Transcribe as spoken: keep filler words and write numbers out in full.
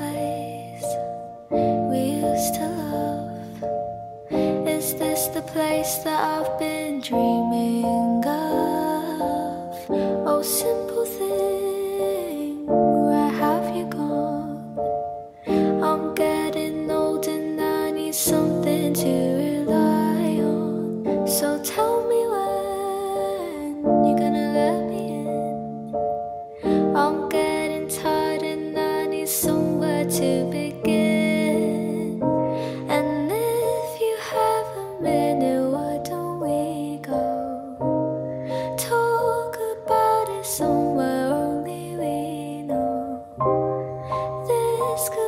place we used to love? Is this the place that I've been dreaming of? Oh, simple thing, where have you gone? I'm getting old and I need something to rely on. So tell me when you're gonna let me in. I'm getting tired and I need somewhere to begin. And if you have a minute, why don't we go talk about it somewhere only we know? This could